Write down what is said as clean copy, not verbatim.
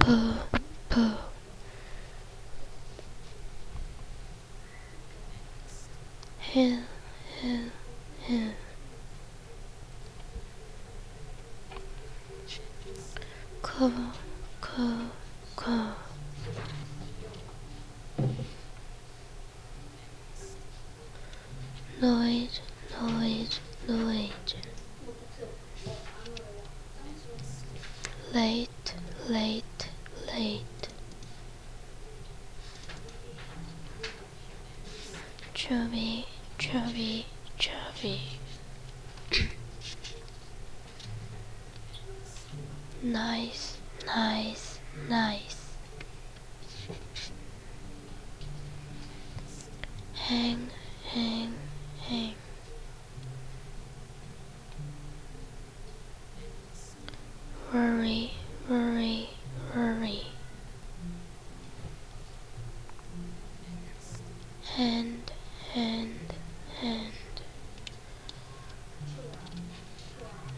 pull, pull. Hill, hill, hill. Call, call, call. Noise, noise, noise. Late, late, late. Chubby, chubby, chubby. Nice, nice, nice. Hang, hang, hang. Worry, worry, worry. Hand, hand,